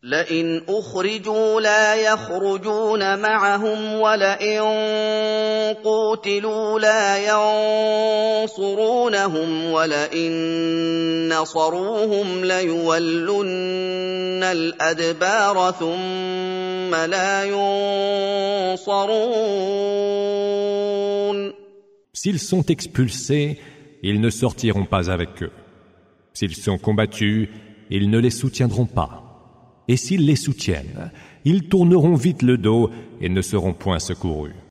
لئن أخرجوا لا يخرجون معهم ولئن قوتلوا لا ينصرونهم ولئن نصروهم ليولن الأدبار ثم لا ينصرون. S'ils sont expulsés, ils ne sortiront pas avec eux. S'ils sont combattus, ils ne les soutiendront pas. Et s'ils les soutiennent, ils tourneront vite le dos et ne seront point secourus.